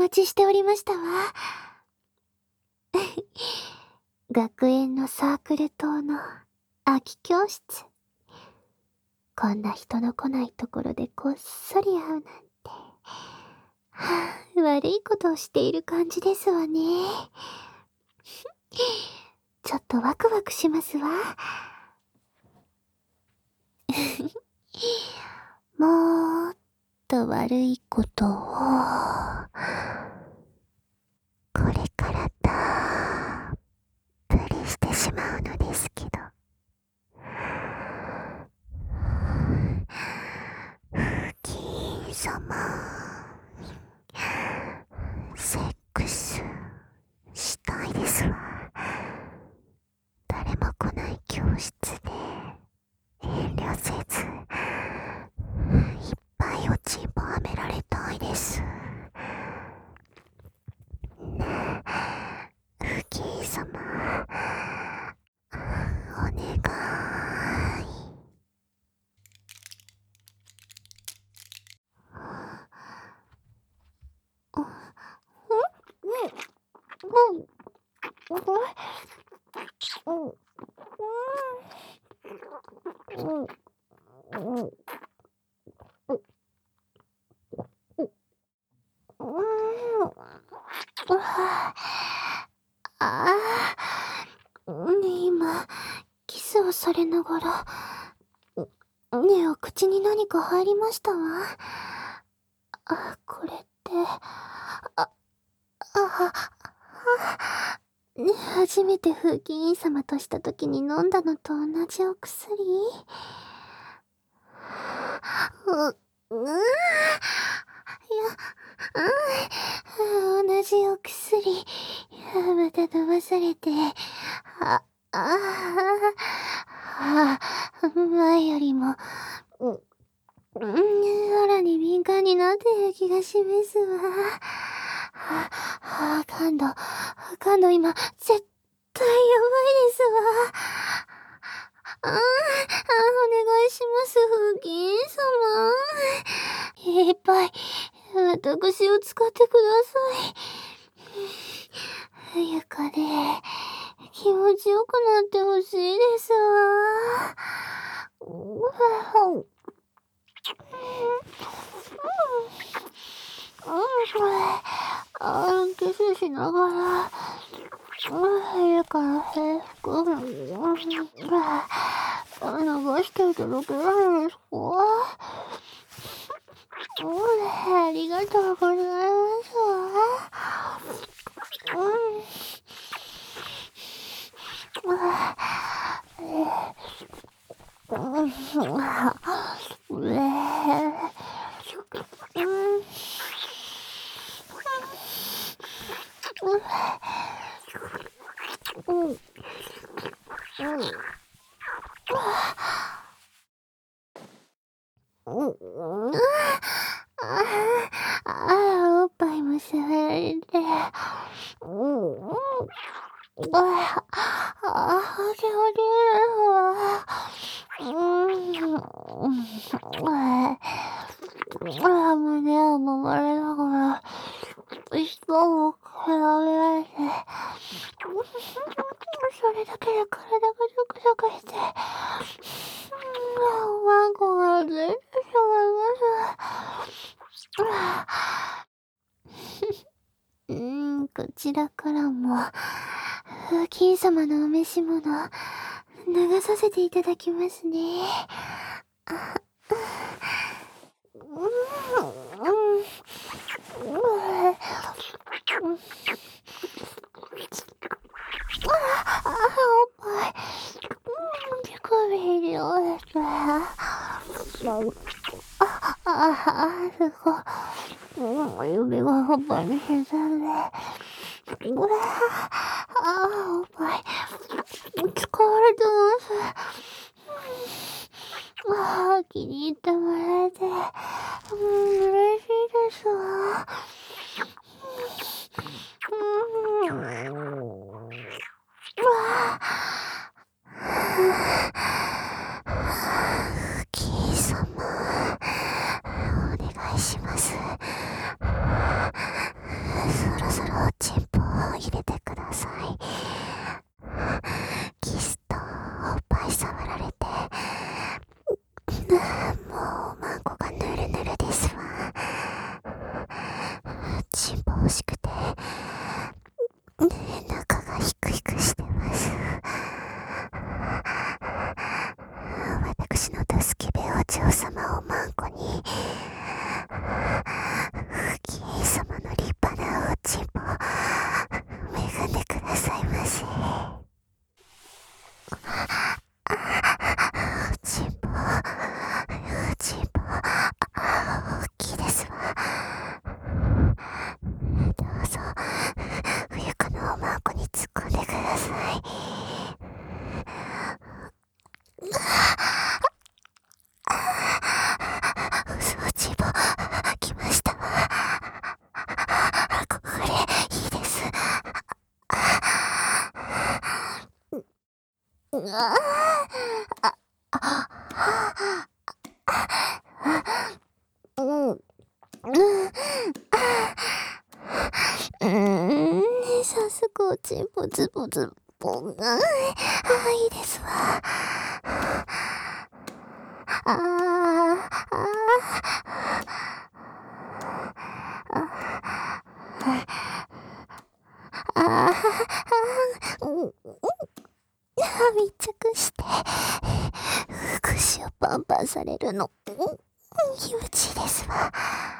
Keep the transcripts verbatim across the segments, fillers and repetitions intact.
待ちしておりましたわ。学園のサークル棟の空き教室。こんな人の来ないところでこっそり会うなんて。はあ、悪いことをしている感じですわね。ちょっとワクワクしますわ。もっと悪いことを、これからたっぷりしてしまうのですけど。フキン様、セックスしたいですわ。誰も来ない教室で遠慮せずいっぱいおちんぽはめられたいです。ねえ、フキン様、お願い。ああ、今、キスをされながら、ねえ、お口に何か入りましたわ。あ、これって、あ、あ、ね、初めて風紀委員様とした時に飲んだのと同じお薬？う、うー、いや、うん、同じお薬、また飲まされて、あ、ああ、前よりも、う、うん、さらに敏感になっている気がしますわ。はあ、感度、感度今、絶対やばいですわ。ああ、お願いします、風紀委員様。いっぱい、私を使ってください。床で、気持ちよくなってほしいですわ。あー、キスしながら、家から制服、流していただけないですか？ありがとうございますわ。あ、おっぱいも触られて、うん、ああ、ほじほじですわ。うん、ああ、胸を揉まれながら、舌も比べられて、それだけで体がゾクゾクして、マンコが出てしまいます。うーん、こちらからも、風紀委員様のお召し物、流させていただきますね。あ、うん、うん、うん、あ、おっぱい、うん、ピクビリをですね。あ、あ、すごい。うん、指がおっぱいに沈んで。うわあ、おっぱい、使われてます。ああ、気に入ってもらえて、うん、嬉しいですわ。うん、うわあ、キー様、お願いします。 もうおまんこがぬるぬるですわ。チンポ欲しくて中がヒクヒクしてます。私の助けべお嬢様おまんこに不義様の立派なおちんぽ恵んでくださいませ。おちんぽおちんぽ大きいですわ。どうぞ冬子のおまんこに突っ込んでください。おちんぽ来ましたわ。これいいです。うわああうんうん早速おちんぽズボズボがいいですわ。あああああうん密着して串をパンパンされるの気持ちいいですわ。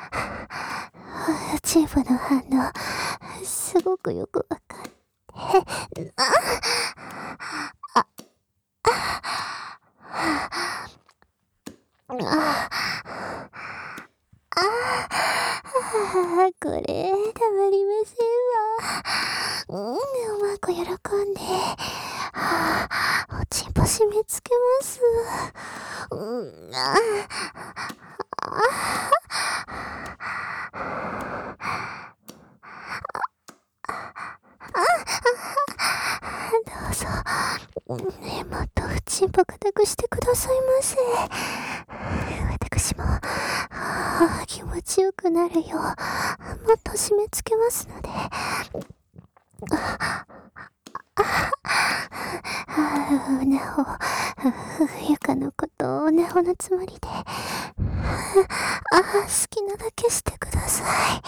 チームの反応すごくよくわかってあああああこれたまりませんわ。うんおまんこ喜んではあおちんぽ締め付けます。うんああどうぞねもっとおちんぽ固くしてくださいませ。私もあ気持ちよくなるようもっと締め付けますので。おなほゆかのことをおなほのつもりであ好きなだけしてください。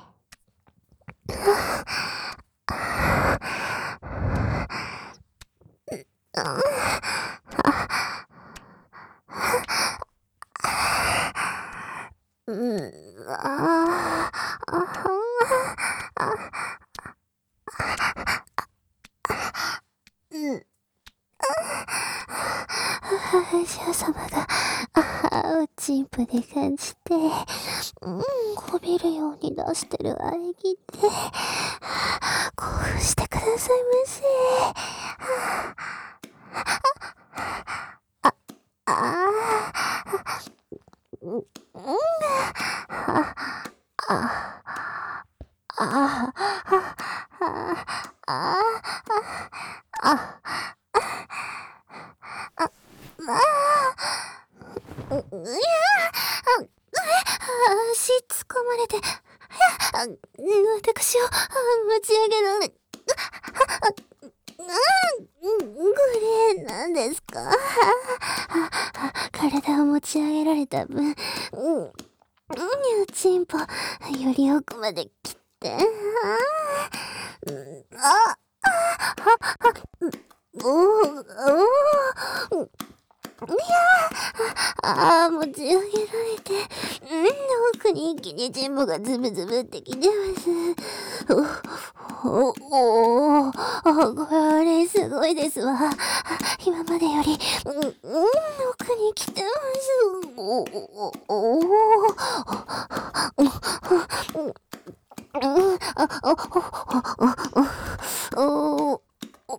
うんああうんお嬢様があおちんぽで感じてうんこびるように出してる喘ぎで興奮してくださいませ。ああうんあああああうや足突っ込まれて私を持ち上げられこれ何ですか。体を持ち上げられた分おちんぽより奥まで来てあおおいやああ持ち上げられてうん奥に一気にチンポがズブズブってきてます。おおおこれすごいですわ。今までよりうん、うん、奥に来てます。おおおおおお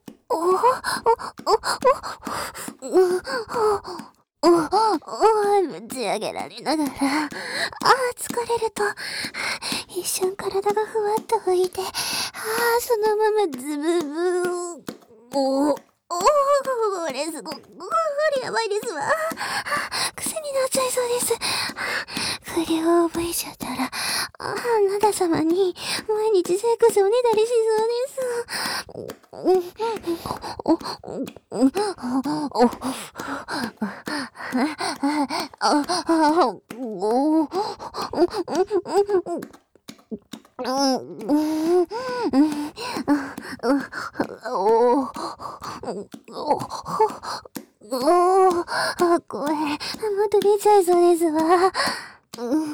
おお持ち上げられながらああ疲れると一瞬体がふわっと浮いてああそのままズブブおおおこれすごこれやばいですわ。癖になっちゃいそうです。これを覚えちゃったらああなだ様に毎日セックスおねだりしそうです。 怖い。もっと出ちゃいそうですわ。うん、うん、うん、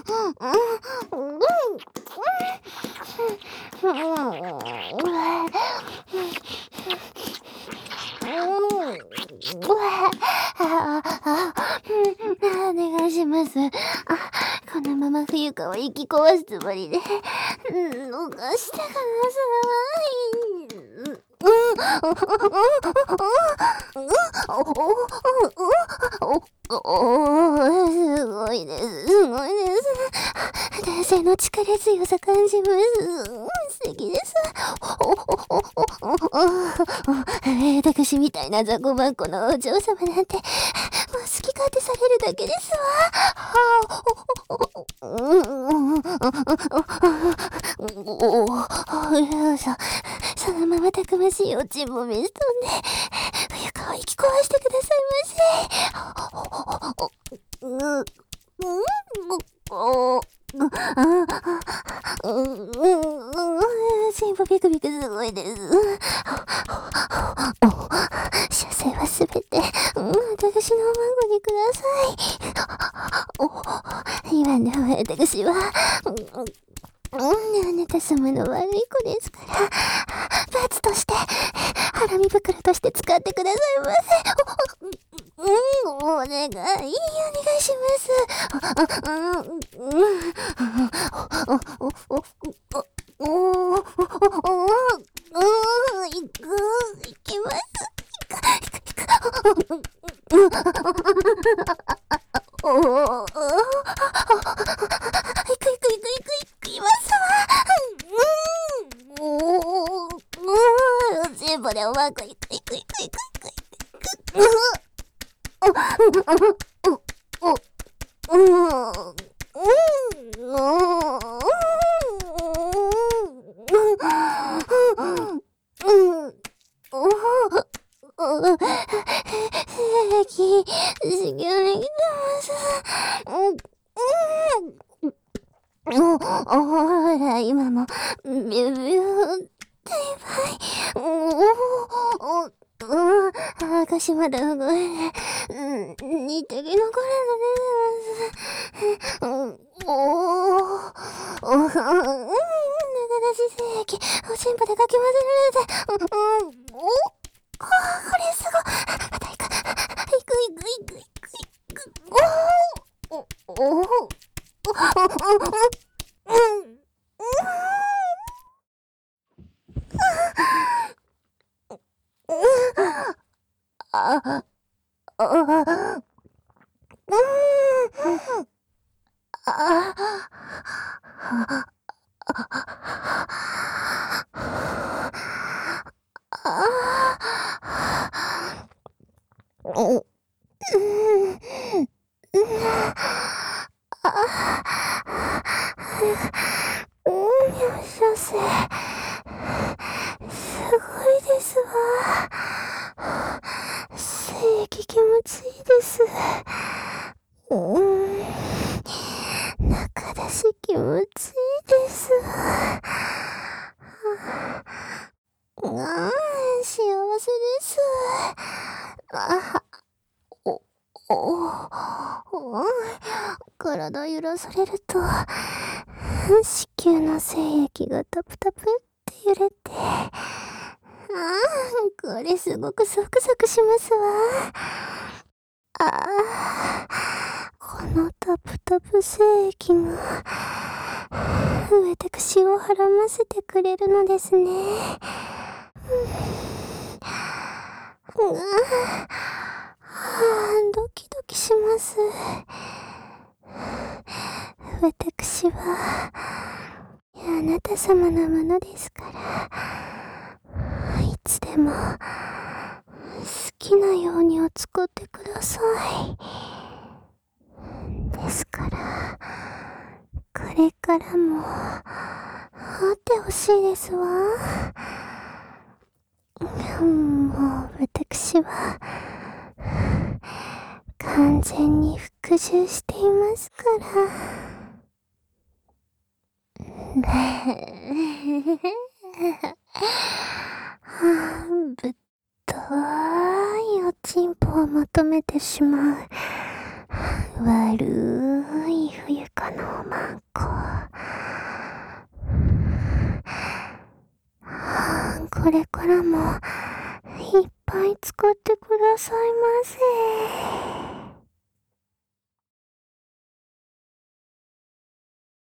お願いします。あ、このまま冬香を生き壊すつもりで、逃してください。すごいです。すごいです。男性の力強さ感じます。素敵です。私みたいな雑魚ばっこのお嬢様なんて、もう好き勝手されるだけですわ。そのままたくましいおちんぼめすとんで、冬香を生き壊してくださいませ。うん、うん、心臓ビクビクすごいです。射精はすべて、うん、私のお孫にください。今の私は、うん、あなた様の悪い子ですから、罰として、ハラミ袋として使ってくださいませ。うん、お願い、お願いします。うん、うん、いく、いきます。おお、いくいくいくいくいくいますわ。うん、おお、全部でうまくいくいくいくいくいくいく。うん、うん、修行に来てます。ほら、今も、ビュビューってばい。おお、赤まだ動えない。似てるのこれの出てます。おお、おお、長出し精液、おしんぽでかき混ぜられて、おお、これすごい。また行く。行く行く行く行く行く。おお、おお、うん。あ、あ、あ、射精、すごいですわ。精液気持ちいいです。うん、中出し気持ちいいです。うん、幸せです。あ、お、お、体揺らされると、子宮の精液がタプタプって揺れて、ああ、これすごくゾクゾクしますわ。ああ、このタプタプ精液が、私をはらませてくれるのですね。うん、うああ、ドキドキします。私は、あなた様のものですから、いつでも、好きなようにを作ってください。ですから、これからも、会ってほしいですわ。 もう私は完全に服従していますから。ぶっといおちんぽを求めてしまう悪い冬香のおまんこ。これからもいっぱい使ってくださいませ。